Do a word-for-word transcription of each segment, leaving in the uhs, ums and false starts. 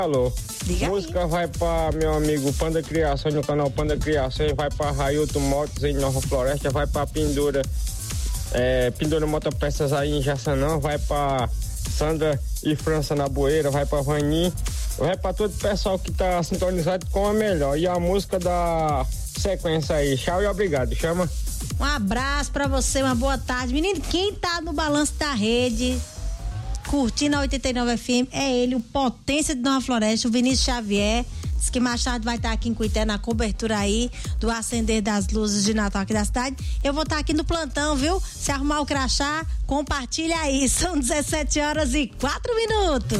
Alô, Diga música aí. vai pra meu amigo Panda Criações, no canal Panda Criações, vai pra Railton Motos em Nova Floresta, vai pra Pendura, é, Pendura Motopeças aí em Jaçanã, vai pra Sandra e França na Boeira, vai pra Vanim, vai pra todo o pessoal que tá sintonizado com a melhor. E a música da sequência aí, tchau e obrigado, chama. Um abraço pra você, uma boa tarde. Menino, quem tá no balanço da rede, curtindo a oitenta e nove F M, é ele, o Potência de Nova Floresta, o Vinícius Xavier. Diz que mais tarde vai estar aqui em Cuité na cobertura aí do acender das luzes de Natal aqui da cidade. Eu vou estar aqui no plantão, viu? Se arrumar o crachá, compartilha aí. São dezessete horas e quatro minutos.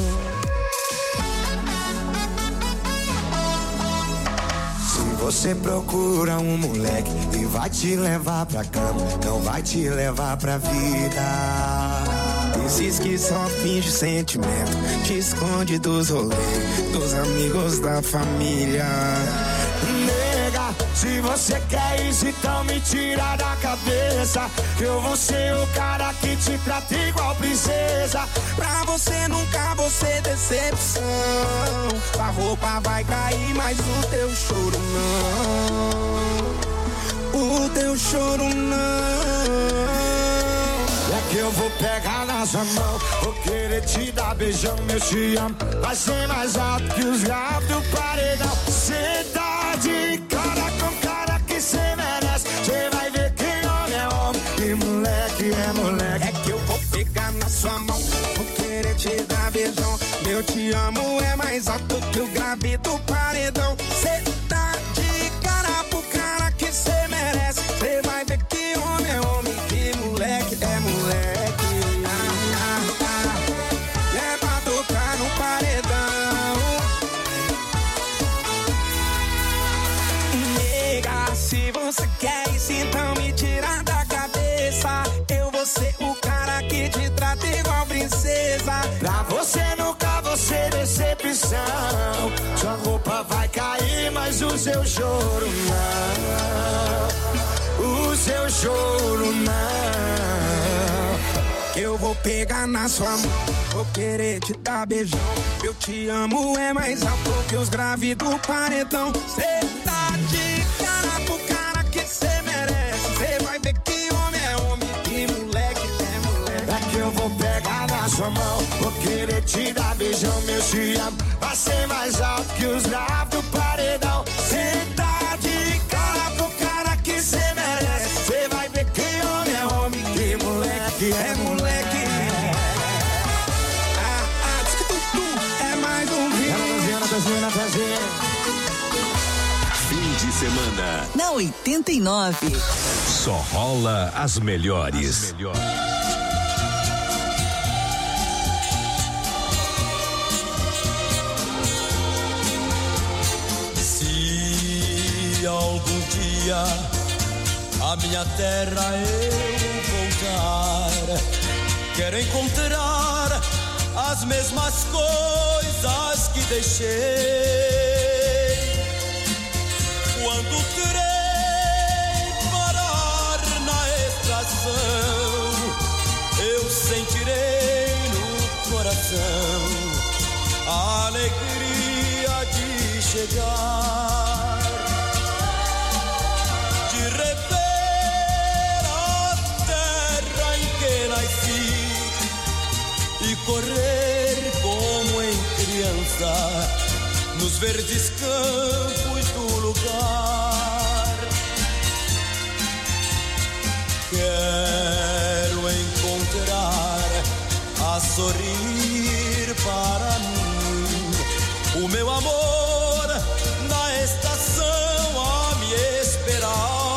Você procura um moleque e vai te levar pra cama, não vai te levar pra vida. Esses que só finge sentimento, te esconde dos rolês, dos amigos da família. Nega, se você quer isso, então me tira da cabeça, que eu vou ser o cara que te trata igual princesa. Pra você nunca vou ser decepção, a roupa vai cair, mas o teu choro não, o teu choro não. É que eu vou pegar na sua mão, vou querer te dar beijão, meu te amo vai ser mais alto que os gatos do paredão. Cê tá de cara com cara que cê merece, cê vai ver que homem é homem e moleque é moleque. É que eu vou pegar na sua mão, vou querer te dar beijão, meu te amo é mais alto que o grave do paredão. Cê tá de cara pro cara que cê merece, cê vai ver que homem é homem e moleque é moleque. Ah, ah, ah. É pra tocar no paredão. Nega, se você quer isso, então me tira da cabeça, eu vou ser o cara que te trata igual princesa. Pra você nunca vou ser decepção, sua roupa vai cair, mas o seu choro não, o seu choro não. Eu vou pegar na sua mão, vou querer te dar beijão, eu te amo é mais alto que os graves do paredão. Cê tá de cara pro cara que cê merece, cê vai ver que homem é homem e moleque é moleque. É que eu vou pegar na sua mão, vou querer te dar beijão, meu te amo vai ser mais alto que os graves do paredão. Cê tá de cara pro cara que cê merece, cê vai ver que homem é homem e moleque é moleque. Ah, ah, diz que tu, tu é mais um vídeo. Fim de semana Na oitenta e nove. só rola as melhores. As melhores. Se algum dia a minha terra eu voltar, quero encontrar as mesmas coisas que deixei. Quando querer parar na estação, eu sentirei no coração a alegria de chegar, de rever a terra em que nasci e correr como em criança nos verdes campos do lugar. Quero encontrar a sorrir para mim o meu amor na estação a me esperar.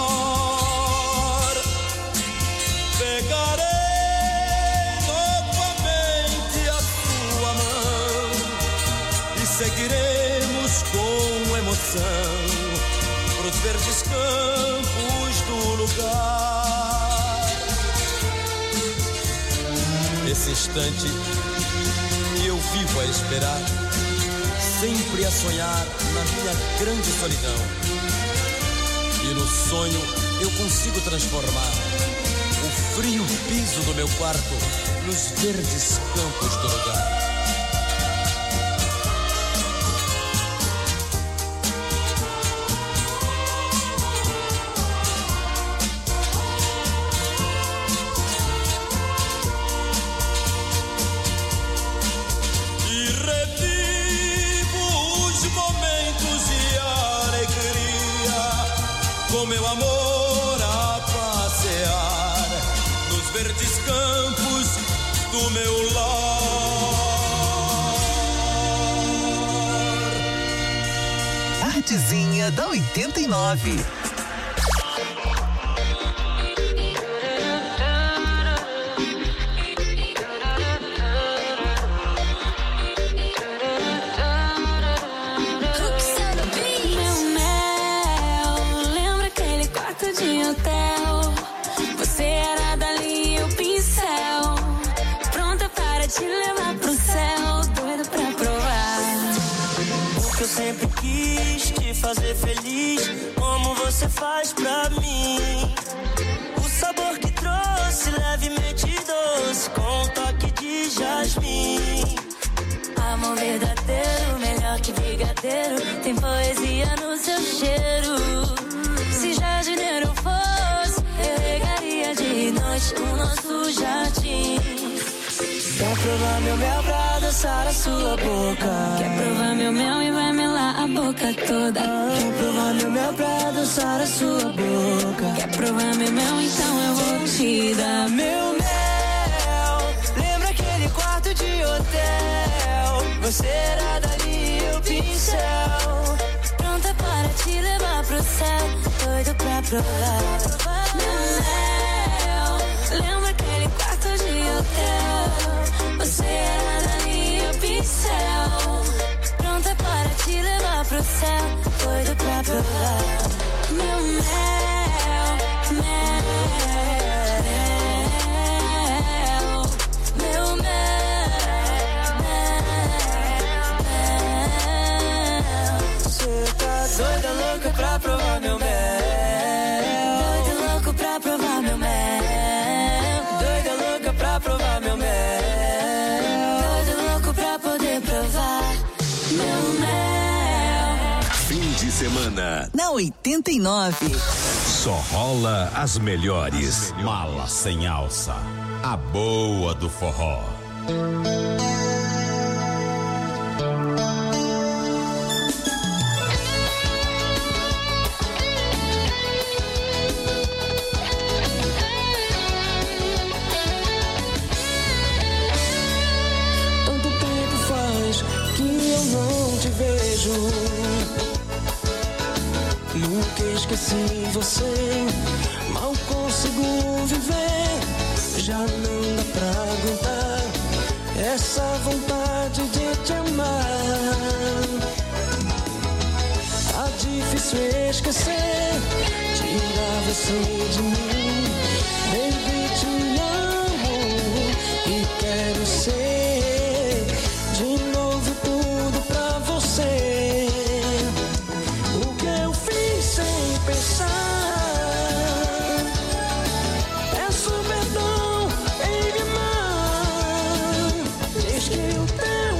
Pegarei novamente a sua mão e seguiremos com emoção pros verdes campos do lugar. Esse instante que eu vivo a esperar, sempre a sonhar na minha grande solidão. E no sonho eu consigo transformar o frio piso do meu quarto nos verdes campos do lugar. com meu amor a passear nos verdes campos do meu lar. Artezinha da oitenta e nove. Te levar pro céu, doido pra provar. Porque eu sempre quis te fazer feliz, como você faz pra mim. O sabor que trouxe, levemente doce, com um toque de jasmim. Amor verdadeiro, melhor que brigadeiro, tem poesia no seu cheiro. Se jardineiro fosse, eu regaria de noite o nosso jardim. Quer provar meu mel pra adoçar a sua boca? Quer provar meu mel e vai melar a boca toda? Quer provar meu mel pra adoçar a sua boca? Quer provar meu mel, então eu vou te dar meu mel. Lembra aquele quarto de hotel? Você era dali o pincel. Pronta para te levar pro céu, doido pra provar meu mel. Lembra aquele quarto de hotel? Você era dali o pincel. Pronta para te levar pro céu, doido pra provar meu mel, mel, meu mel, mel. Você tá doida, louca pra provar meu mel. Doida, louco pra provar meu mel. Doida, louca pra provar meu mel. Meu mel. Fim de semana na oitenta e nove. Só rola as melhores. Mala sem alça, a boa do forró. Nunca esqueci você, mal consigo viver. Já não dá pra aguentar essa vontade de te amar. Tá difícil esquecer, tirar você de mim. Baby, te amo e quero ser de novo tudo pra você. Pensar, peço perdão em me amar. Diz que o teu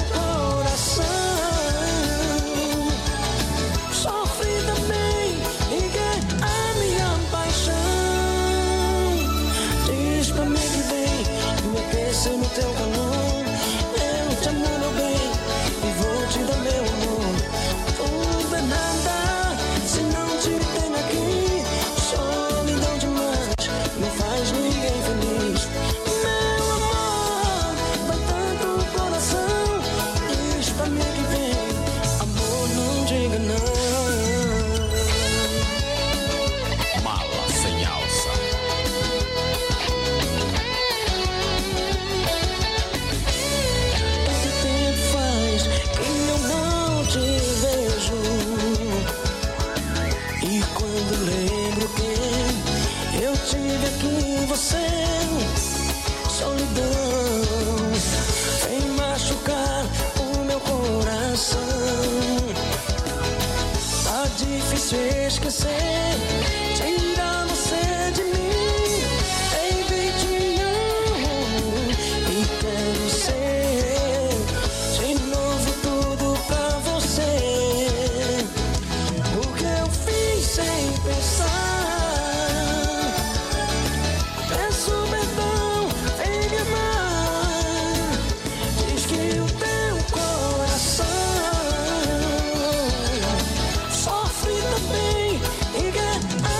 coração sofre também e quer a minha paixão. Diz pra mim que vem me aquecer no teu calor. Eu te amo, meu bem, e vou te dar meu amor. Tudo é nada se não te tem aqui, solidão demais, não faz ninguém feliz. Meu amor, vai tanto o coração, diz pra mim que vem, amor, não diga não. Mala sem alça. Tanto tempo faz que eu não te vejo. E quando lembro que eu tive aqui você, solidão vem machucar o meu coração. Tá difícil esquecer, tirar você de mim. Baby, te amo e quero ser de novo tudo pra você. Sem pensar, peço perdão em me amar. Diz que o teu coração sofre também e quer a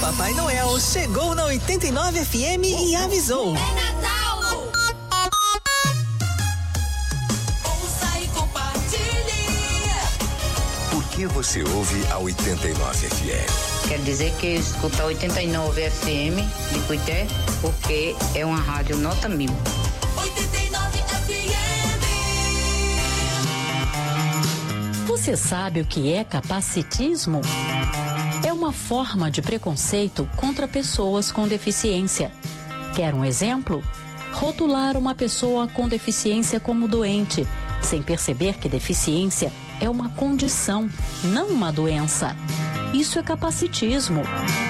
Papai Noel chegou na oitenta e nove F M e avisou. É Natal! Ouça e compartilhe. Por que você ouve a oitenta e nove F M? Quer dizer que eu escuto a oitenta e nove F M de Cuité porque é uma rádio nota mil. oitenta e nove F M. Você sabe o que é capacitismo? É uma forma de preconceito contra pessoas com deficiência. Quer um exemplo? Rotular uma pessoa com deficiência como doente, sem perceber que deficiência é uma condição, não uma doença. Isso é capacitismo.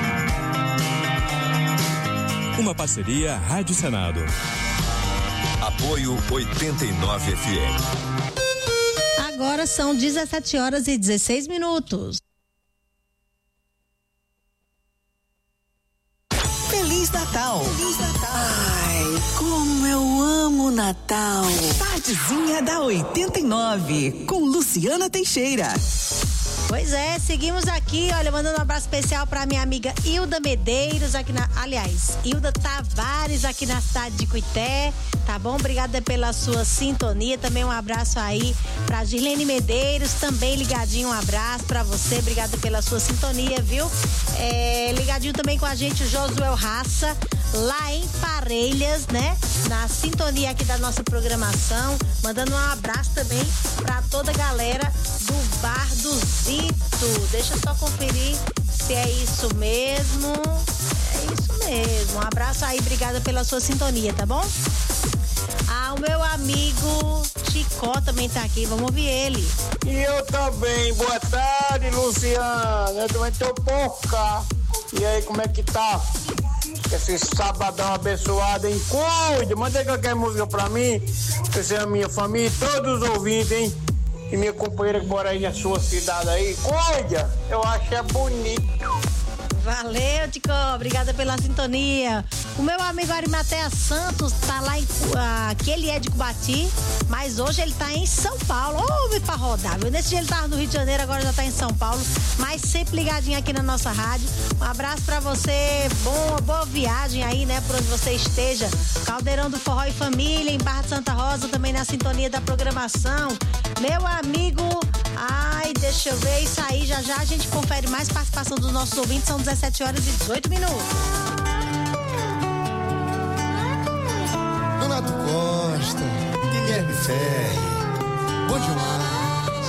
Uma parceria Rádio Senado. Apoio oitenta e nove F M. Agora são dezessete horas e dezesseis minutos. Feliz Natal! Feliz Natal! Ai, como eu amo Natal! Tardezinha da oitenta e nove, com Luciana Teixeira. Pois é, seguimos aqui, olha, mandando um abraço especial pra minha amiga Hilda Medeiros, aqui na, aliás, Hilda Tavares, aqui na cidade de Cuité, tá bom? Obrigada pela sua sintonia, também um abraço aí pra Girlene Medeiros, também ligadinho, um abraço pra você, obrigada pela sua sintonia, viu? É, ligadinho também com a gente o Josuel Raça, lá em Parelhas, né? Na sintonia aqui da nossa programação, mandando um abraço também pra toda a galera do Bar do Zito. Deixa eu só conferir se é isso mesmo. É isso mesmo. Um abraço aí, obrigada pela sua sintonia, tá bom? Ah, o meu amigo Chicó também tá aqui, vamos ouvir ele. E eu também, boa tarde, Luciana. Eu também tô por cá. E aí, como é que tá? Esse sabadão abençoado, hein? Cuide, manda qualquer música pra mim, você é a minha família, todos os ouvintes, hein? E minha companheira que mora aí na sua cidade aí, cuida, eu acho é bonito. Valeu, Tico, obrigada pela sintonia. O meu amigo Arimatea Santos tá lá em, uh, que ele é de Cubati, mas hoje ele tá em São Paulo. Ouve pra rodar, viu? Nesse dia ele tava no Rio de Janeiro, agora já tá em São Paulo, mas sempre ligadinho aqui na nossa rádio. Um abraço pra você, bom, boa viagem aí, né, por onde você esteja. Caldeirão do Forró e Família, em Barra de Santa Rosa, também na sintonia da programação. Meu amigo, ai, deixa eu ver isso aí, já já a gente confere mais participação dos nossos ouvintes, são dezessete horas e dezoito minutos. Donato Costa, Guilherme Ferri, bom demais.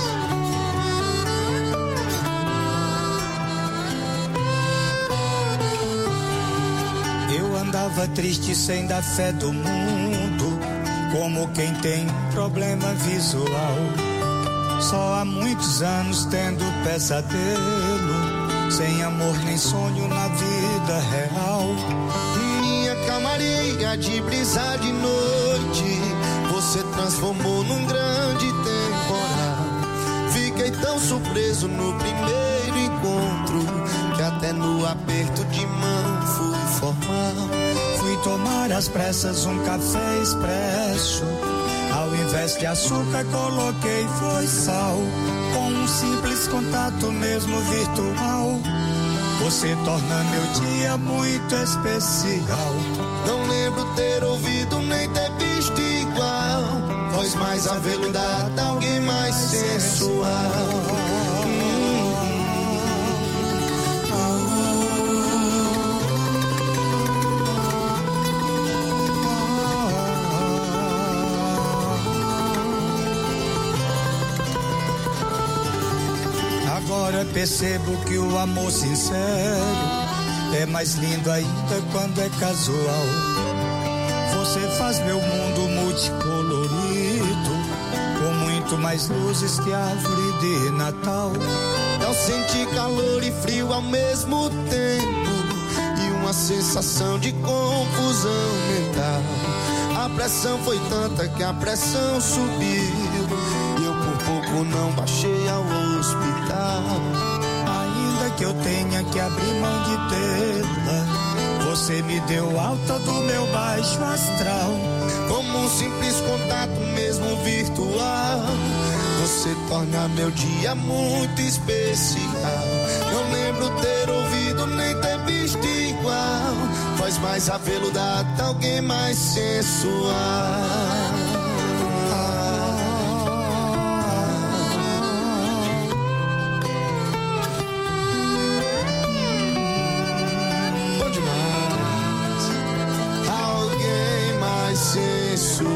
Eu andava triste sem dar fé do mundo, como quem tem problema visual. Só há muitos anos tendo pesadelo, sem amor nem sonho na vida real. Minha camarinha de brisa de noite, você transformou num grande temporal. Fiquei tão surpreso no primeiro encontro, que até no aperto de mão fui formal. Fui tomar às pressas um café expresso, ao invés de açúcar coloquei foi sal. Com um simples contato mesmo virtual, você torna meu dia muito especial. Não lembro ter ouvido nem ter visto igual, voz mais aveludada, alguém mais sensual. Agora percebo que o amor sincero é mais lindo ainda quando é casual. Você faz meu mundo multicolorido, com muito mais luzes que a árvore de Natal. Eu senti calor e frio ao mesmo tempo, e uma sensação de confusão mental. A pressão foi tanta que a pressão subiu, pouco não baixei ao hospital. Ainda que eu tenha que abrir mão de tê-la, você me deu alta do meu baixo astral. Como um simples contato mesmo virtual, você torna meu dia muito especial. Não lembro ter ouvido nem ter visto voz mais aveludada, alguém mais sensual. Bom demais, alguém mais sensual.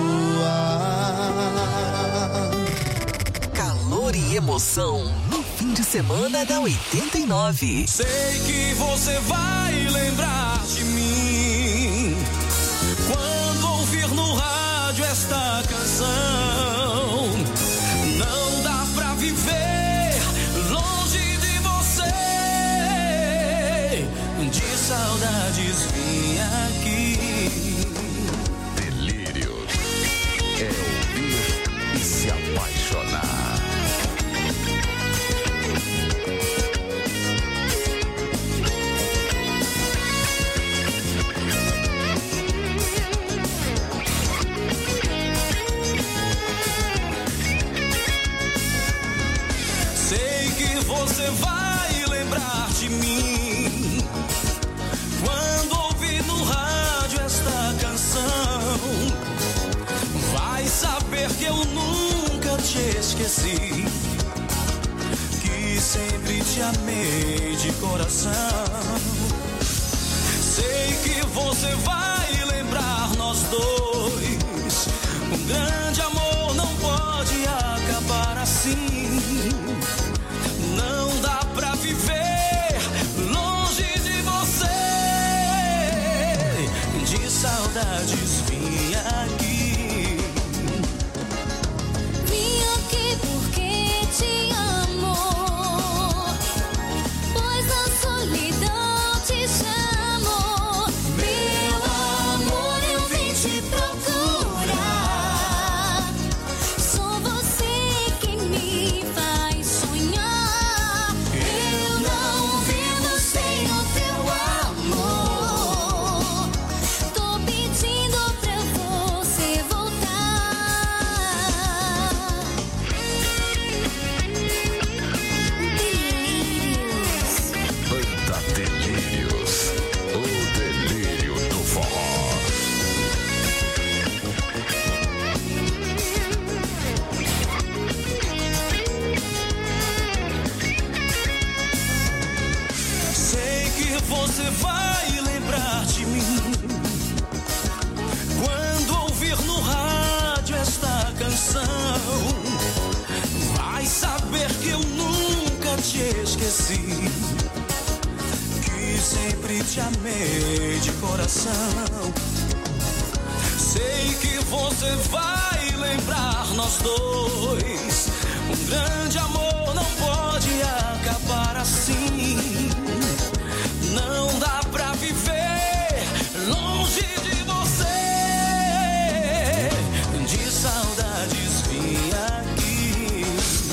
Calor e emoção no fim de semana da oitenta e nove. Sei que você vai lembrar de mim quando ouvir no rádio esta canção. Não dá pra viver longe de você. De saudades vim aqui. Delírios é ouvir e se apaixonar. Você vai lembrar de mim quando ouvir no rádio esta canção. Vai saber que eu nunca te esqueci, que sempre te amei de coração. Sei que você vai lembrar nós dois. Um grande amor não pode acabar assim. Não dá pra viver longe de você. De saudades vim aqui. Vim aqui porque te amo, pois a solidão te chamou. Meu amor, eu vim te procurar. Só você que me faz sonhar. Você vai lembrar de mim quando ouvir no rádio esta canção. Vai saber que eu nunca te esqueci, que sempre te amei de coração. Sei que você vai lembrar nós dois. Um grande amor não pode acabar assim. Não dá pra viver longe de você. De saudades vim aqui.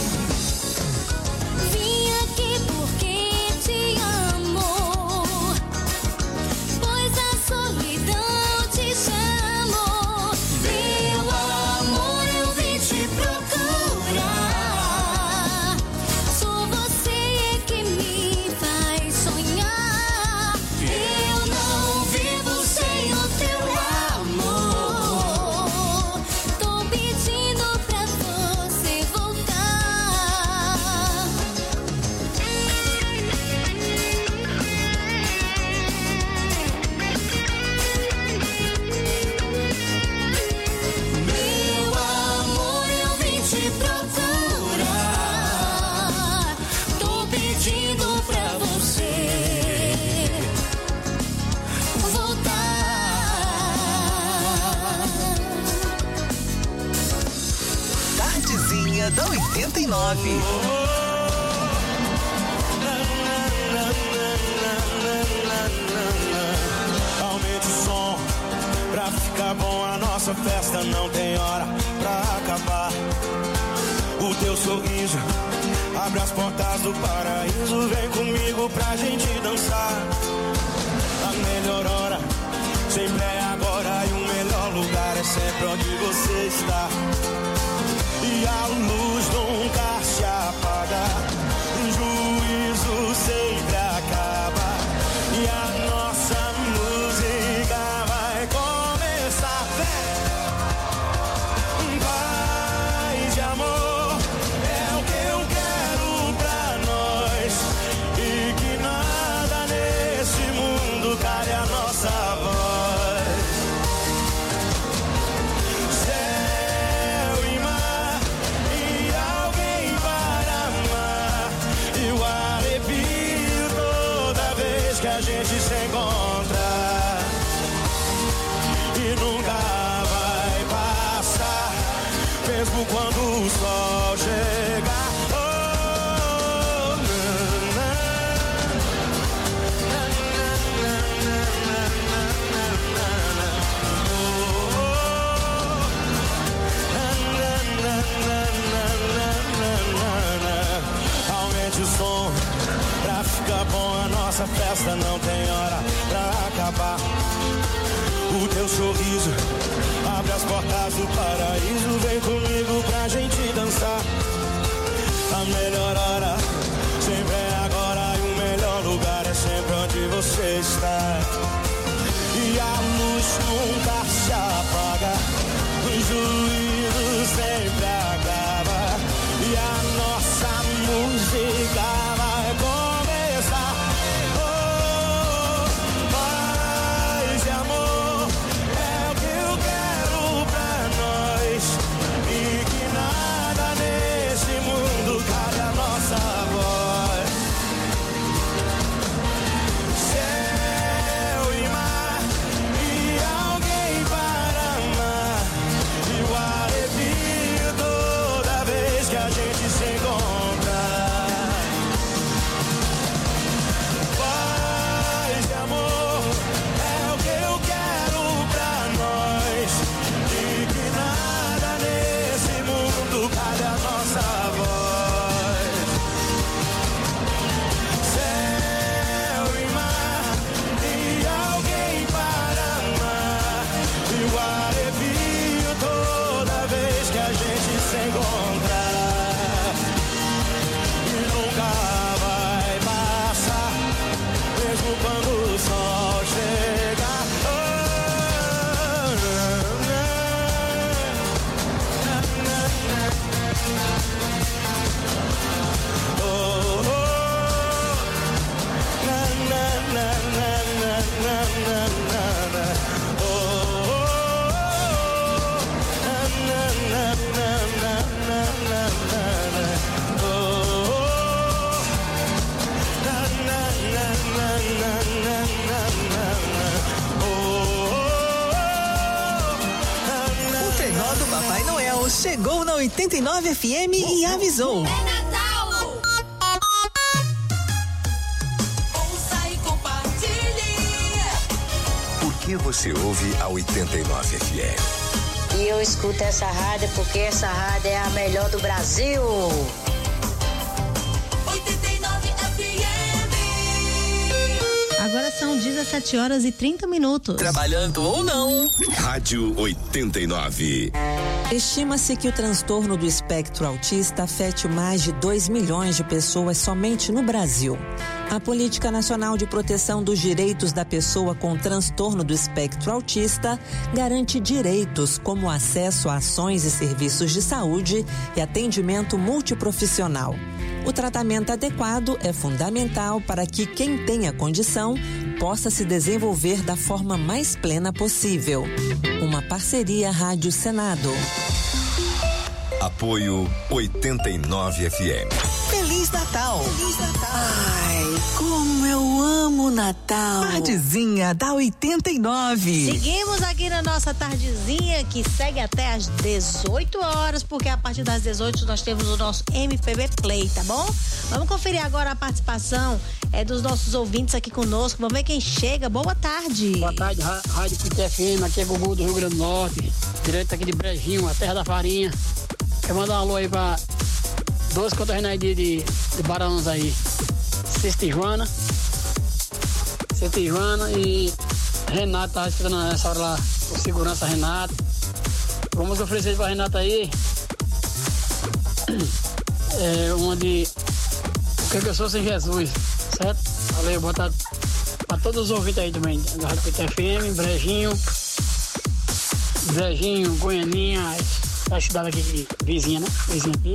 Vim aqui porque te amo, pois a solidão te chamou. Meu amor, eu vim te procurar. Sou você que me faz sonhar. Da oitenta e nove. Aumente o som pra ficar bom. A nossa festa não tem hora pra acabar. O teu sorriso abre as portas do paraíso. Vem comigo pra gente dançar. A melhor hora sempre é agora. E o melhor lugar é sempre onde você está. E a luz nunca se apaga, o juízo sempre acaba. E a nossa música que a gente se encontra e nunca vai passar, mesmo quando o sol chegar. Oh, na, na, na, na, na, na, na, oh, na, na, na, na, na. Aumente o som pra ficar bom, a nossa festa não tem hora pra acabar. O teu sorriso abre as portas do paraíso, vem comigo pra gente dançar. A melhor hora sempre é agora, e o melhor lugar é sempre onde você está. E a luz nunca se apaga, o juízo sempre acaba, e a nossa música vai começar. Oh, paz e amor é o que eu quero pra nós, e que nada nesse mundo cale a nossa voz. Céu e mar e alguém para amar, e o arrepio toda vez que a gente se encontra. Paz e amor é o que eu quero pra nós, e que nada nesse mundo cale a nossa voz. Céu e mar e alguém para amar, e o arrepio toda vez que a gente se encontra e nunca vai passar, mesmo quando o sol chegar. Oh, na, na, na, oh, oh, na, na, na, na, na, na, na, na. Oh, oh, na, na, na, na, na, na, na, na. Oh, na, na, na, na, na, na, na, na. Oh, O trenó do Papai Noel chegou na oitenta e nove F M e avisou. Por que você ouve a oitenta e nove F M? E eu escuto essa rádio porque essa rádio é a melhor do Brasil. Agora são dezessete horas e trinta minutos. Trabalhando ou não. Rádio oitenta e nove. Estima-se que o transtorno do espectro autista afete mais de dois milhões de pessoas somente no Brasil. A Política Nacional de Proteção dos Direitos da Pessoa com Transtorno do Espectro Autista garante direitos como acesso a ações e serviços de saúde e atendimento multiprofissional. O tratamento adequado é fundamental para que quem tem a condição possa se desenvolver da forma mais plena possível. Uma parceria Rádio Senado. Apoio oitenta e nove F M. Feliz Natal! Feliz Natal! Ai, como eu amo Natal! Tardezinha da oitenta e nove. Seguimos aqui na nossa tardezinha, que segue até às dezoito horas, porque a partir das dezoito nós temos o nosso M P B Play, tá bom? Vamos conferir agora a participação é, dos nossos ouvintes aqui conosco. Vamos ver quem chega. Boa tarde. Boa tarde, Rádio P F M, aqui é Gugu do Rio Grande do Norte, direto aqui de Brejinho, a terra da farinha. Quero mandar um alô aí pra dois contorneios de, de, de Baranos aí. Cesta Joana, Cesta Joana e Renato, tá escutando nessa hora lá, o segurança Renato. Vamos oferecer pra Renato aí é, uma de O que, que eu sou sem Jesus, certo? Valeu, boa tarde pra todos os ouvintes aí também, da Rádio P T F M, Brejinho, Brejinho, Goianinha, a cidade aqui vizinha, né? Vizinha aqui.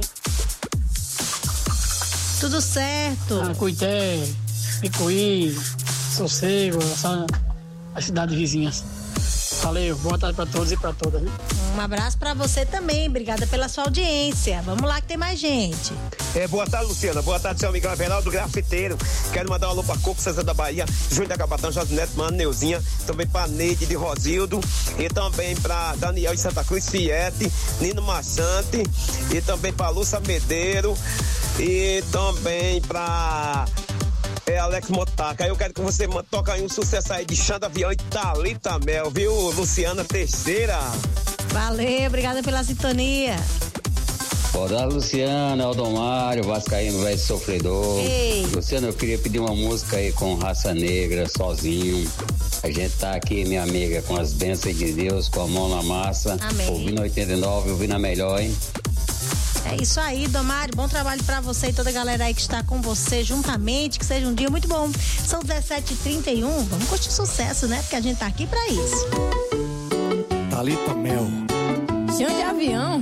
Tudo certo. Ah, Cuité, Picuí, Sossego, essa, as cidades vizinhas. Valeu, boa tarde pra todos e pra todas, né? Um abraço pra você também, obrigada pela sua audiência. Vamos lá que tem mais gente. É, boa tarde, Luciana. Boa tarde, seu Miguel Everaldo, grafiteiro. Quero mandar um alô pra Coco, César da Bahia, Júnior da Cabatão, José Neto, Mano, Neuzinha. Também pra Neide de Rosildo. E também pra Daniel de Santa Cruz, Fiete, Nino Machante. E também pra Lúcia Medeiro. E também pra é, Alex Motaca. Eu quero que você toque aí um sucesso aí de Xanda Avião e Thalita Mel, viu, Luciana Teixeira? Valeu, obrigada pela sintonia. Olá, Luciana, Aldomário, Vascaíno, velho sofredor. Ei. Luciana, eu queria pedir uma música aí com Raça Negra, sozinho. A gente tá aqui, minha amiga, com as bênçãos de Deus, com a mão na massa. Amém. Ouvindo oitenta e nove, ouvindo a melhor, hein? É isso aí, Domário, bom trabalho pra você e toda a galera aí que está com você juntamente, que seja um dia muito bom. São dezessete e trinta e um, vamos curtir sucesso, né? Porque a gente tá aqui pra isso. Thalita Mel. Senhor de avião.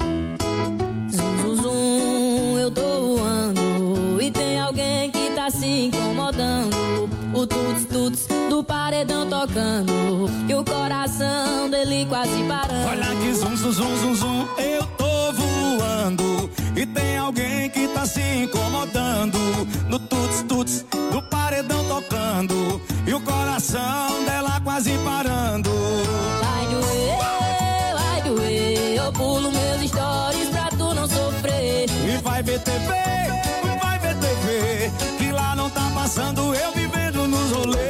Zum, zum, zum, eu tô voando e tem alguém que tá se incomodando. O tuts, tuts do paredão tocando e o coração dele quase parando. Olha que zum, zum, zum, zum, zum, eu tô voando e tem alguém que tá se incomodando. No tuts, tuts do paredão tocando e o coração dela quase parando. Vai doer, vai doer, eu pulo meus stories pra tu não sofrer. E vai ver T V, vai ver T V, que lá não tá passando eu vivendo nos rolês.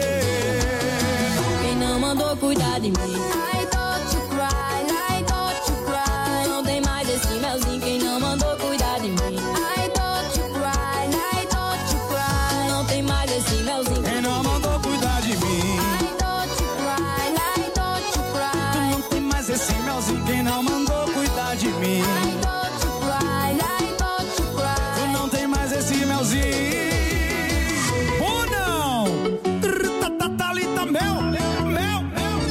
Quem não mandou cuidar de mim? I don't you cry, I don't you cry. Não tem mais esse melzinho, quem não mandou cuidar de mim? I don't you cry, I don't you cry. Não tem mais esse melzinho, quem não mandou cuidar de mim? I don't you cry, I don't you cry. Tu não tem mais esse melzinho, quem não mandou cuidar de mim? I don't you cry, I don't you cry. Tu não tem mais esse melzinho. Ou não? Thalita Mel, Mel, Mel.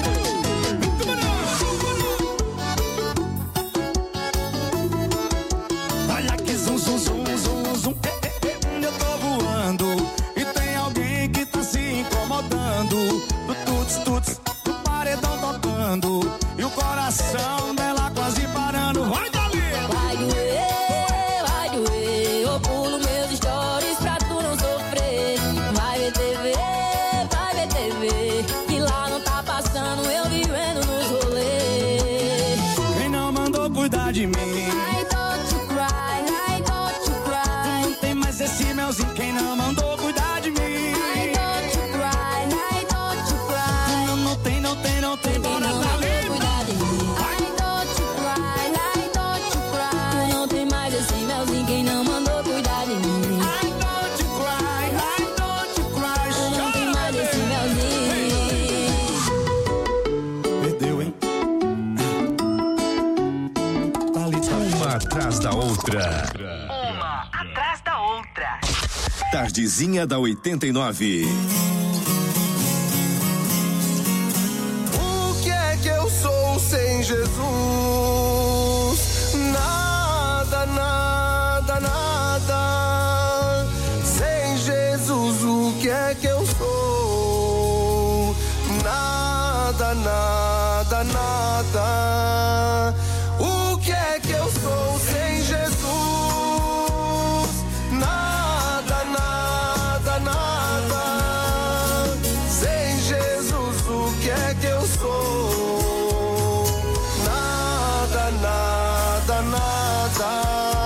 Olha que zum, zum, zum, zum, zum. Eu tô voando e tem alguém que tá se incomodando. Do tuts, tuts, do paredão tocando e o coração dela quase parando. Vai, Dali! Vai doer, vai doer, eu pulo meus stories pra tu não sofrer. Vai ver T V, vai ver T V, que lá não tá passando eu vivendo nos rolês. Quem não mandou cuidar de mim? I don't you cry, I don't you cry. Não tem mais esse melzinho, quem não mandou cuidar de mim? I don't you cry, I don't you cry. Não, não tem, não tem, não tem, bora Thalita. Cuidar de mim. I don't you cry, I don't you cry. Não tem mais esse melzinho, quem não mandou cuidar de mim? I don't you cry, I don't you cry. Não tem mais esse melzinho. Perdeu, hein? Thalita. Uma atrás da outra. Uma atrás da outra. Tardezinha da oitenta e nove. O que é que eu sou sem Jesus? Nada, nada, nada. Sem Jesus, o que é que eu sou? Nada, nada, nada. O que é que eu sou sem Jesus? Nada, nada, nada. Sem Jesus, o que é que eu sou? Nada, nada, nada.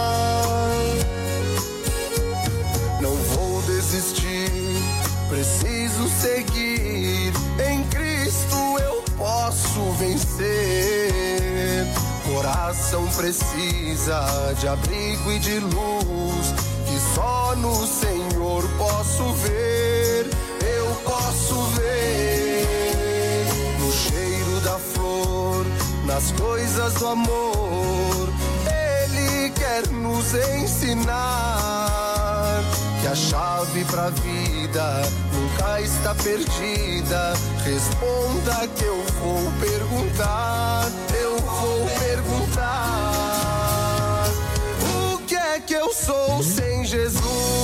Não vou desistir, preciso seguir. Em Cristo eu posso vencer. Coração precisa de abrigo e de luz, que só no Senhor posso ver. Eu posso ver no cheiro da flor, nas coisas do amor. Ele quer nos ensinar que a chave pra vida nunca está perdida. Responda que eu vou perguntar, eu vou perguntar. O que é que eu sou sem Jesus?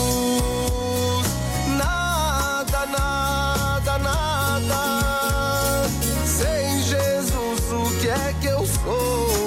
Nada, nada, nada. Sem Jesus, o que é que eu sou?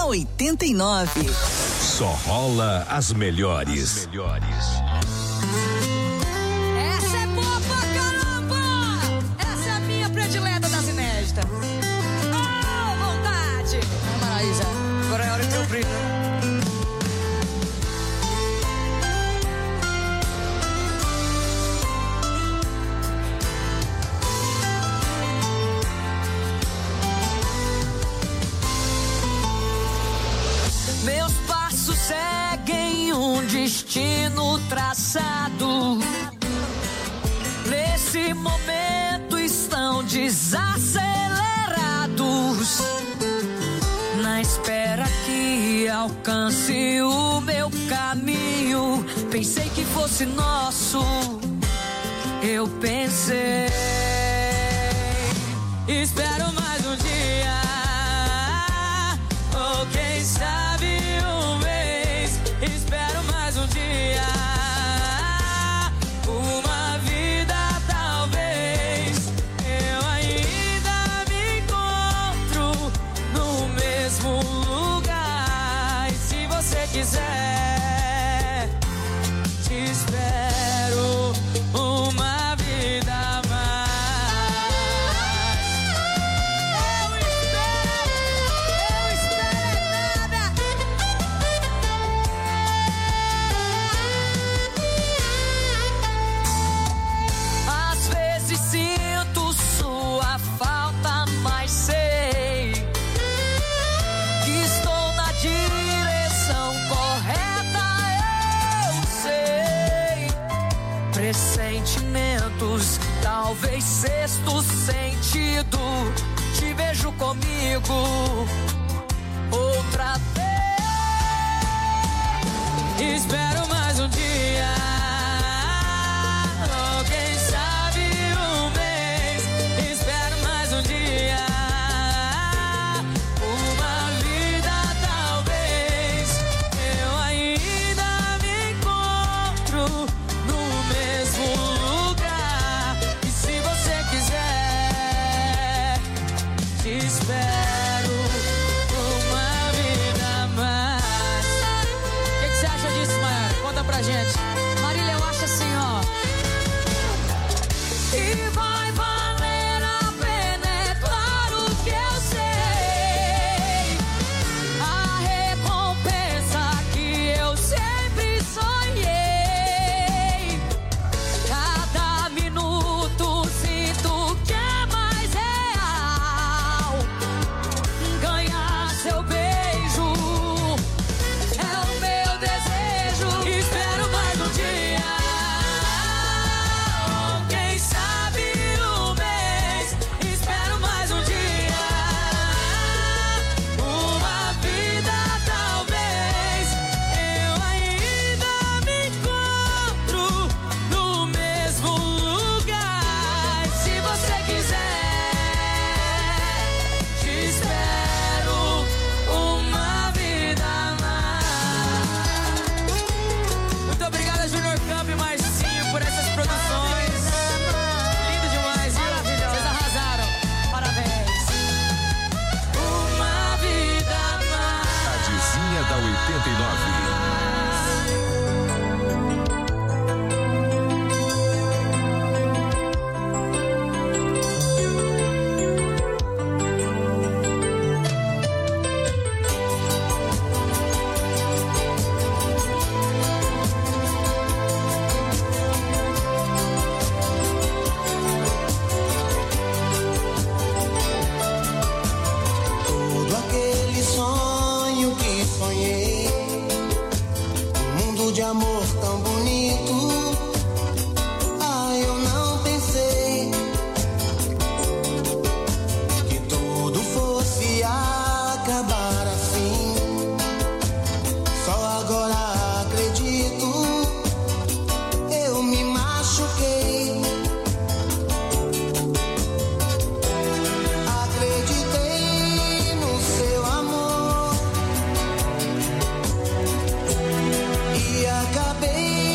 da oitenta e nove. Só rola as melhores. As melhores. Essa é boa pra caramba! Essa é a minha predileta das inéditas. Oh, vontade! Vamos, Maraísa, agora é hora de eu brilho. Meus passos seguem um destino traçado. Nesse momento estão desacelerados, na espera que alcance o meu caminho. Pensei que fosse nosso, eu pensei. Espero mais um dia, ou quem sabe um mês. Espero mais um dia, uma vida talvez. Eu ainda me encontro no mesmo lugar. E se você quiser, te espero uma vida a mais. Eu espero, eu espero nada. Às vezes sinto sua falta, mas sei que estou na direção correta. Eu sei, pressentimentos, talvez sexto sentido. Te vejo comigo outra vez. Espero mais um dia, ou quem sabe um mês. Espero mais um dia, uma vida talvez. Eu ainda me encontro no mesmo lugar. E se você quiser, te espero uma vida a mais. O que, que você acha disso, Maiara? Conta pra gente. Marília, eu acho assim, ó. E vai valer a pena, é claro que eu sei. A recompensa que eu sempre sonhei. Cada minuto sinto que é mais real. Ganhar seu beijo é o meu desejo. Espero mais um dia, ou quem sabe um mês. Espero mais um dia, uma vida talvez. Eu ainda me encontro no mesmo lugar. Se você quiser, te espero uma vida a mais. Muito obrigada, Junior Camp e Marcinho, por essas produções. Lindo demais, viu? Vocês arrasaram. Parabéns. Uma vida a mais. Tardezinha da oitenta e nove. Todo aquele sonho que sonhei, um mundo de amor tão bonito. Ah, eu não pensei que tudo fosse acabar assim. Só agora acredito, eu me machuquei. Acreditei no seu amor e acabei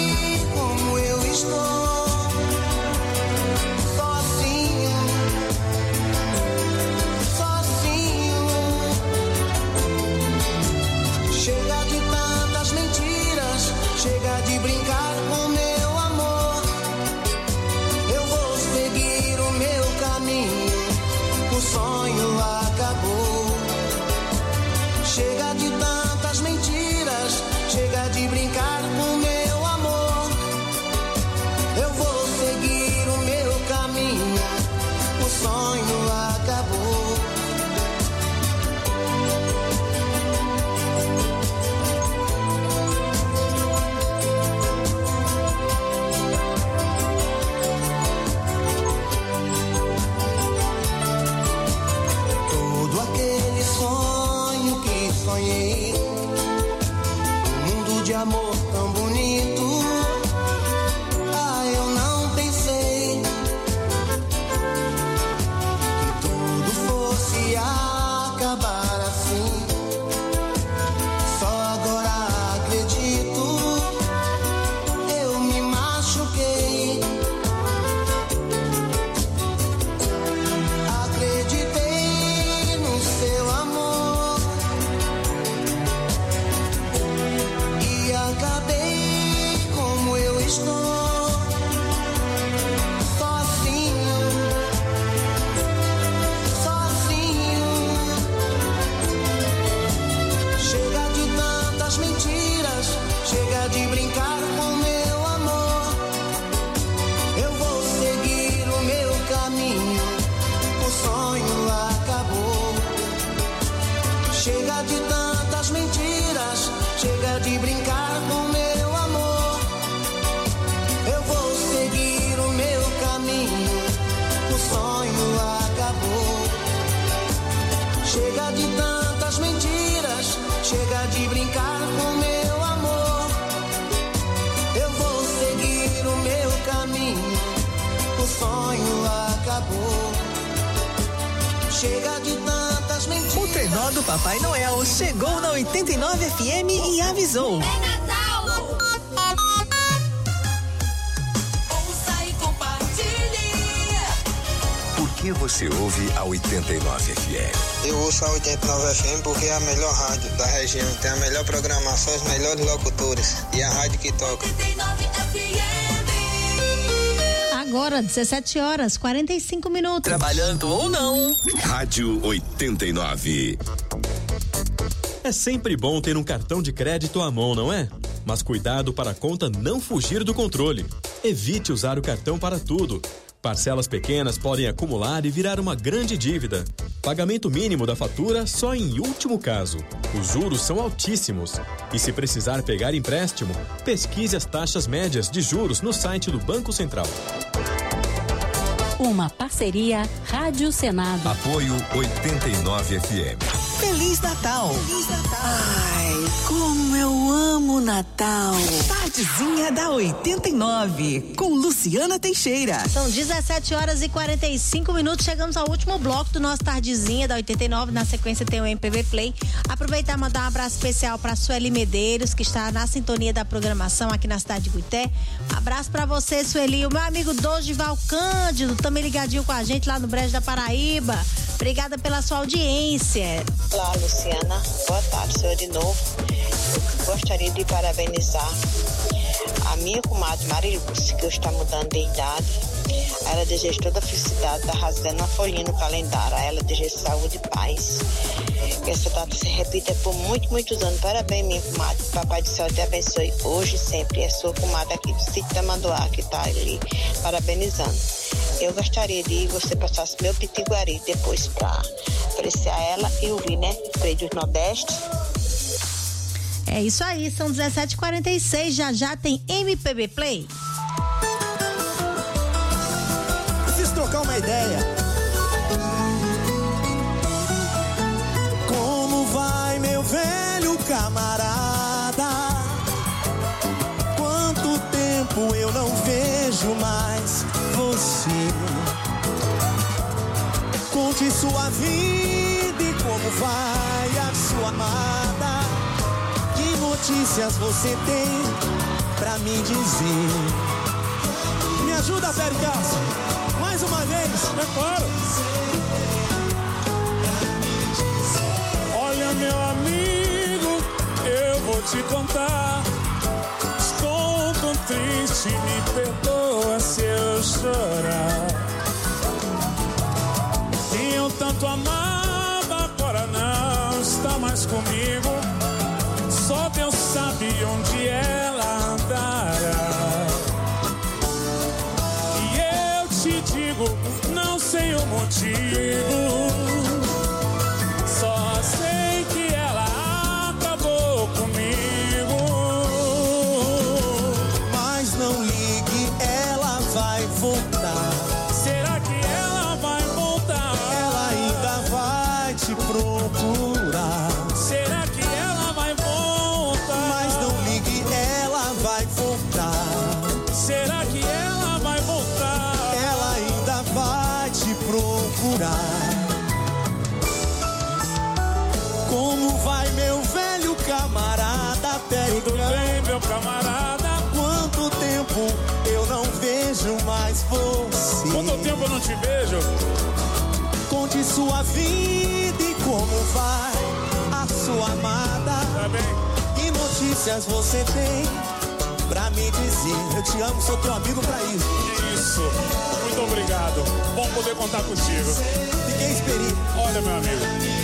acabou. Chega de tantas mentiras. O trenó do Papai Noel chegou na oitenta e nove F M e avisou. É Natal! Ouça e compartilhe. Por que você ouve a oitenta e nove F M? Eu ouço a oitenta e nove F M porque é a melhor rádio da região. Tem a melhor programação, os melhores locutores. E a rádio que toca. oitenta e nove F M. Agora, dezessete horas, quarenta e cinco minutos. Trabalhando ou não. Rádio oitenta e nove. É sempre bom ter um cartão de crédito à mão, não é? Mas cuidado para a conta não fugir do controle. Evite usar o cartão para tudo. Parcelas pequenas podem acumular e virar uma grande dívida. Pagamento mínimo da fatura só em último caso. Os juros são altíssimos. E se precisar pegar empréstimo, pesquise as taxas médias de juros no site do Banco Central. Uma parceria Rádio Senado. Apoio oitenta e nove F M. Feliz Natal. Feliz Natal. Ai, como eu amo Natal. Tardezinha da oitenta e nove, com Luciana Teixeira. São dezessete horas e quarenta e cinco minutos. Chegamos ao último bloco do nosso Tardezinha da oitenta e nove. Na sequência tem o M P B Play. Aproveitar e mandar um abraço especial para Sueli Medeiros, que está na sintonia da programação aqui na cidade de Cuité. Um abraço para você, Sueli. O meu amigo Dorival Cândido, também ligadinho com a gente lá no Brejo da Paraíba. Obrigada pela sua audiência. Olá, Luciana. Boa tarde, senhor de novo. Eu gostaria de parabenizar a minha comadre Marilúcia, que hoje está mudando de idade. A ela desejo toda a felicidade, está rasgando uma folhinha no calendário. A ela desejo saúde e paz. Que essa data se repita por muitos, muitos anos. Parabéns, minha comadre. Papai do céu te abençoe hoje e sempre. É sua comadre aqui do sítio da Mandoá, que está ali parabenizando. Eu gostaria de você passasse meu pitiguari depois para apreciar ela e ouvir, né? Freio do Nordeste. É isso aí, são dezessete e quarenta e seis. Já já tem M P B Play. Preciso trocar uma ideia. Como vai, meu velho camarada? Quanto tempo eu não vejo mais você. Conte sua vida e como vai a sua amada. Que notícias você tem pra me dizer? Me ajuda, Pérez Cássio. Mais uma vez. É claro. Olha, meu amigo, eu vou te contar. Estou tão triste, me perdoa se eu chorar. Quem eu tanto amava agora não está mais comigo. Só Deus sabe onde ela andará. E eu te digo, não sei o motivo. Só sei que ela acabou comigo. Mas não ligue, ela vai voltar. Será que ela vai voltar? Ela ainda vai te procurar. Será que ela vai voltar? Mas não ligue, ela vai voltar. Será que ela vai voltar? Ela ainda vai te procurar. Como vai, meu velho camarada? Pérez? Tudo bem, meu camarada? Quanto tempo eu não vejo mais você? Quanto tempo eu não te vejo? Conte sua vida e como vai a sua amada. Tá bem. Que notícias você tem pra me dizer? Eu te amo, sou teu amigo pra isso. Isso. Muito obrigado. Bom poder contar contigo. Fiquei experiente. Olha, meu amigo.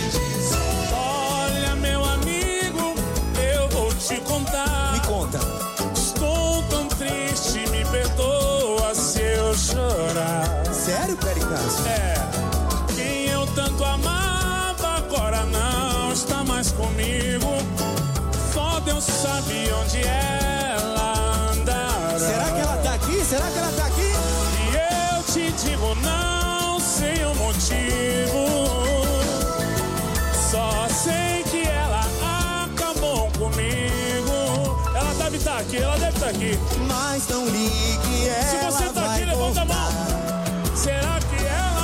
Olha, meu amigo, eu vou te contar. Me conta. Estou tão triste, me perdoa se eu chorar. Sério, Pérez Cássio? É. Quem eu tanto amava agora não está mais comigo. Só Deus sabe onde ela andará. Será que ela tá aqui? Será que ela tá aqui? E eu te digo, não sei o motivo. Só sei que ela acabou comigo. Ela deve estar aqui, ela deve estar aqui. Mas não ligue, ela Se você tá vai aqui, levanta a mão. voltar. Será que ela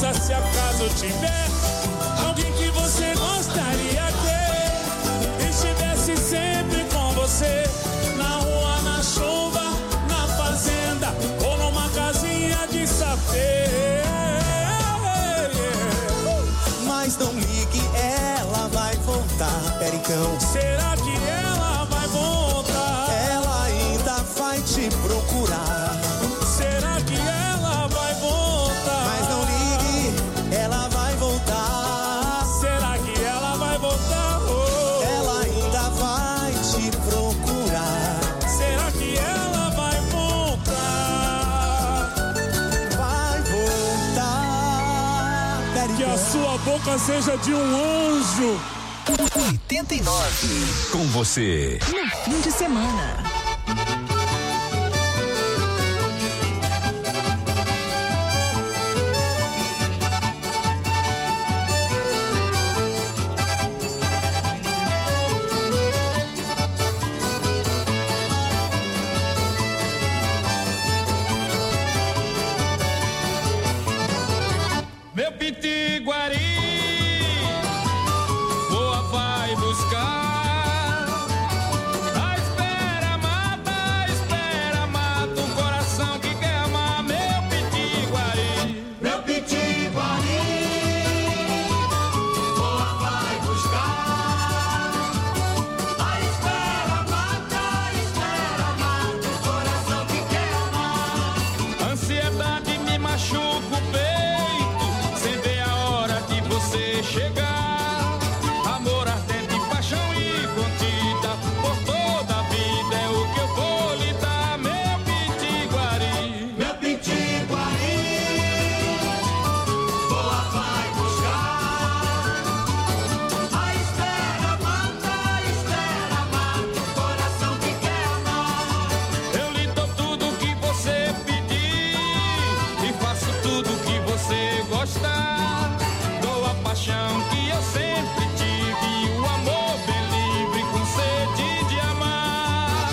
Pensa se acaso tiver alguém que você gostaria ter, estivesse sempre com você, na rua, na chuva, na fazenda ou numa casinha de sapê. Mas não ligue, ela vai voltar, Pericão. Será que ela vai voltar? Ela ainda vai te procurar. Será que ela vai voltar? Mas não ligue, ela vai voltar. Será que ela vai voltar? Oh. Ela ainda vai te procurar. Será que ela vai voltar? Vai voltar, Pericão. Que a sua boca seja de um anjo. oitenta e nove. Com você. No fim de semana. Meu pitiguari, voa, vai buscar. A espera mata, a espera mata o coração que quer amar. Meu pitiguari, meu pitiguari, voa, vai buscar. A espera mata, a espera mata o coração que quer amar. Ansiedade me machuca o peito. Chegar, amor ardente, paixão e contida, por toda a vida é o que eu vou lhe dar, meu pitiguari, meu pitiguari, voa, vai buscar. A espera mata, a espera mata o coração que quer amar. Eu lhe dou tudo que você pedir e faço tudo que você gostar. Paixão que eu sempre tive, o amor bem livre com sede de amar.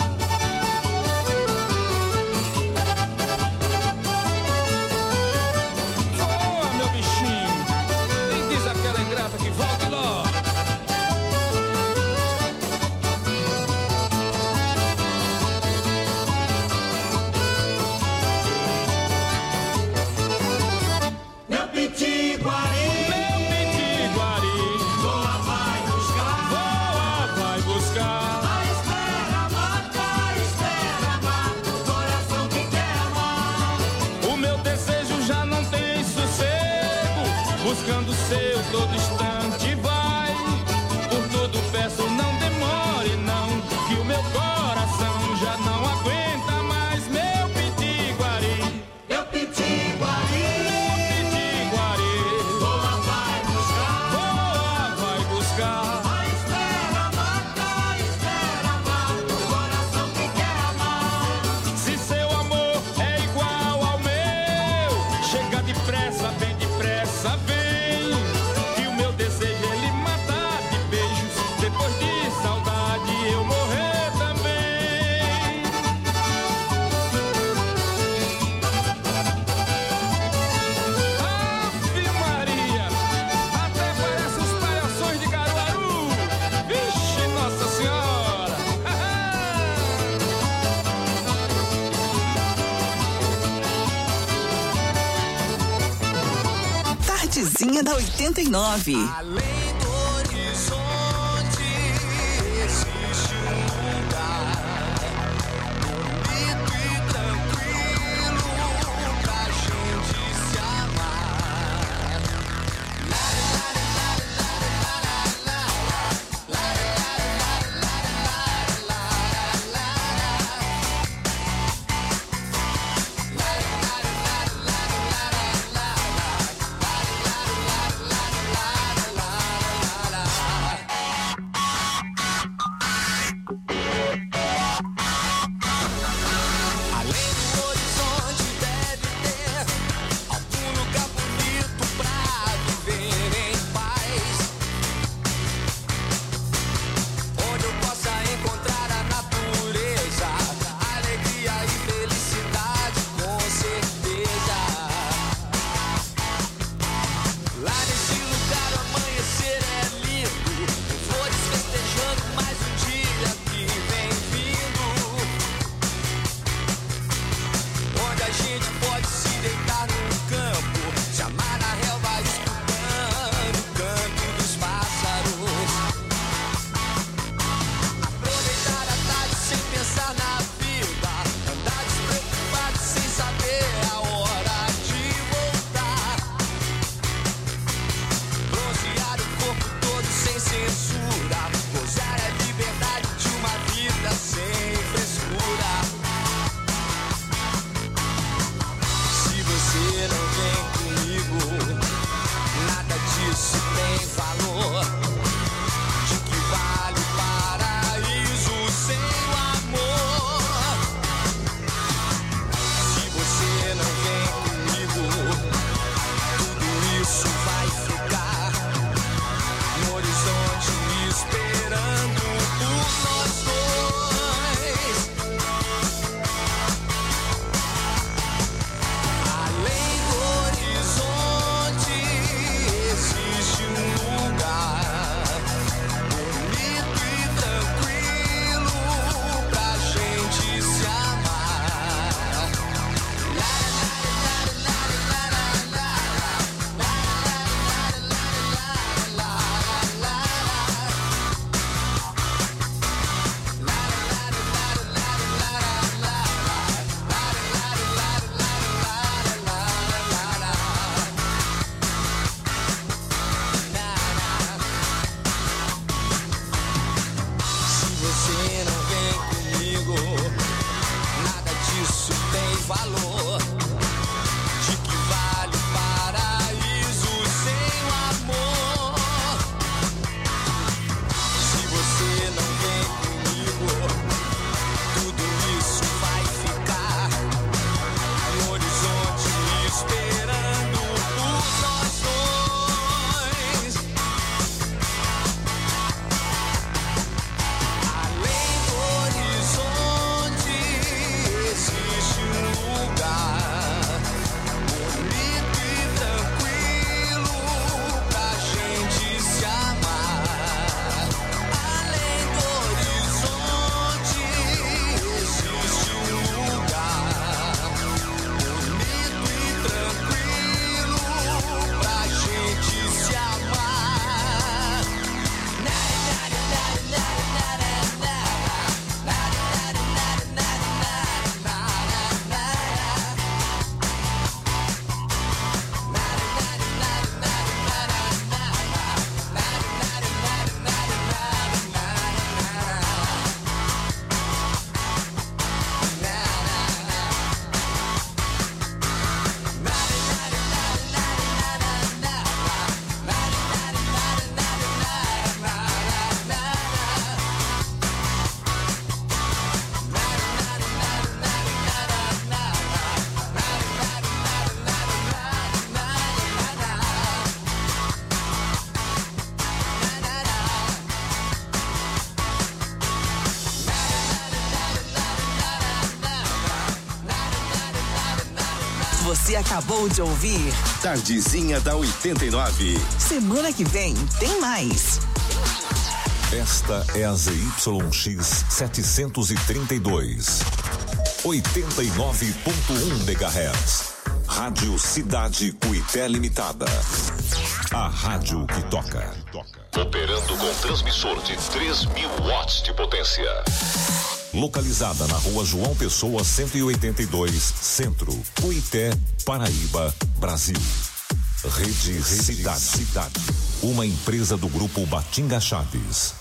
Voa, meu bichinho, quem diz aquela ingrata que volta logo. Meu pitiguari, buscando o seu todo instante vai. Por tudo peço, não demore não, que o meu coração já não aguenta mais. Meu pitiguari, meu pitiguari, meu pitiguari, voa, vai buscar, voa, vai buscar. A espera mata, a espera mata o coração que quer amar. Se seu amor é igual ao meu, chega depressa, bem depressa, vem. Tardezinha da oitenta e nove. Além do horizonte existe um lugar bonito e tranquilo pra gente se amar. valor. De que vale o paraíso sem o amor? Se você não vem comigo, tudo isso vai ficar no horizonte esperando por nós dois. Além do horizonte existe um lugar bonito e tranquilo pra gente se amar. Além do horizonte existe um lugar bonito e tranquilo pra gente se amar. Você acabou de ouvir Tardezinha da oitenta e nove. Semana que vem tem mais. Esta é a Z Y X setecentos e trinta e dois. oitenta e nove ponto um megahertz. Rádio Cidade Cuité Limitada. A rádio que toca. Operando com transmissor de três mil watts de potência. Localizada na rua João Pessoa cento e oitenta e dois, Centro, Cuité, Paraíba, Brasil. Rede, Rede Cidade. Cidade. Uma empresa do grupo Batinga Chaves.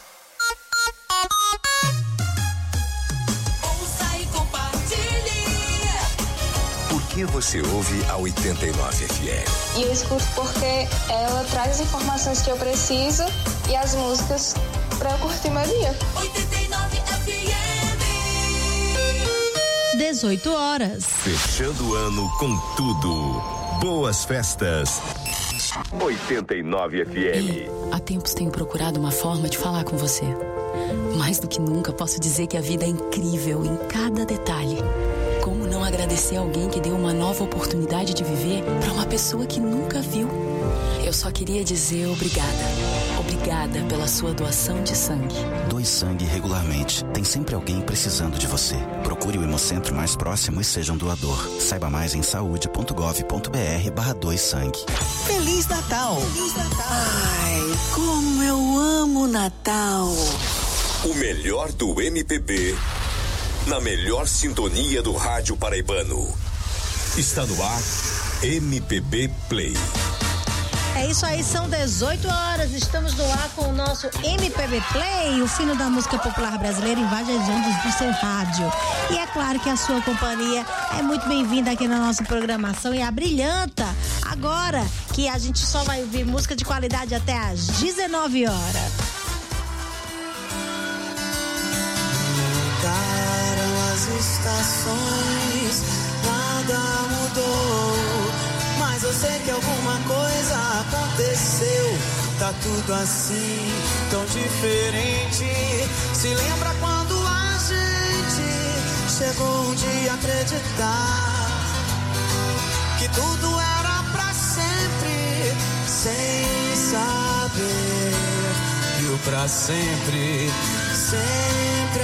Ouça e compartilhe. Por que você ouve a oitenta e nove F M? E eu escuto porque ela traz as informações que eu preciso e as músicas pra eu curtir meu dia. oitenta e nove F M. dezoito horas. Fechando o ano com tudo. Boas festas. oitenta e nove F M. Há tempos tenho procurado uma forma de falar com você. Mais do que nunca, posso dizer que a vida é incrível em cada detalhe. Como não agradecer alguém que deu uma nova oportunidade de viver para uma pessoa que nunca viu? Eu só queria dizer obrigada. Obrigada pela sua doação de sangue. Doe sangue regularmente. Tem sempre alguém precisando de você. Procure o Hemocentro mais próximo e seja um doador. Saiba mais em saúde.gov.br barra doe sangue. Feliz Natal! Feliz Natal! Ai, como eu amo Natal! O melhor do M P B na melhor sintonia do rádio paraibano. Está no ar M P B Play. É isso aí, são dezoito horas, estamos no ar com o nosso M P B Play, o fino da música popular brasileira invade as ondas do seu rádio. E é claro que a sua companhia é muito bem-vinda aqui na nossa programação e abrilhanta agora que a gente só vai ouvir música de qualidade até às dezenove horas. Mudaram as estações, nada mudou. Mas eu sei que alguma coisa aconteceu. Tá tudo assim, tão diferente. Se lembra quando a gente chegou um dia a acreditar que tudo era pra sempre, sem saber que o pra sempre sempre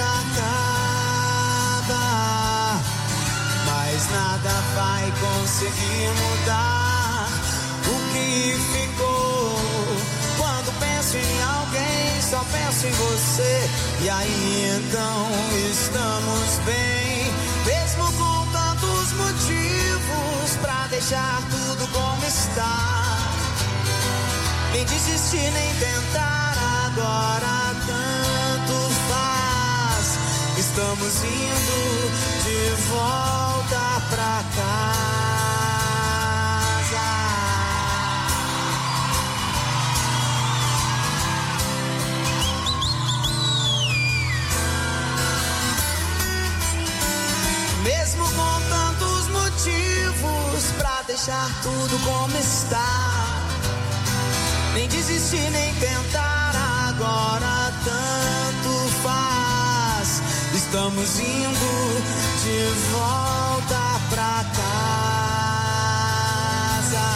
acaba. Mas nada vai conseguir mudar o que ficou. Quando penso em alguém, só penso em você. E aí então estamos bem, mesmo com tantos motivos pra deixar tudo como está. Nem desistir, nem tentar, agora tanto faz. Estamos indo de volta pra pra casa. Mesmo com tantos motivos pra deixar tudo como está, nem desistir, nem tentar, agora tanto faz. Estamos indo de volta pra casa.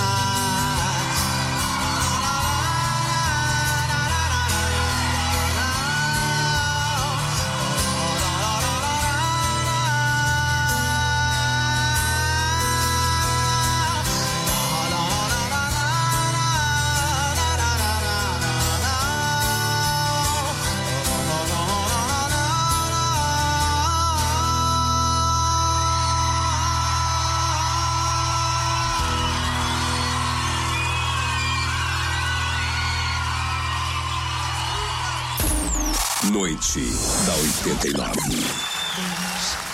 Noite da oitenta e nove.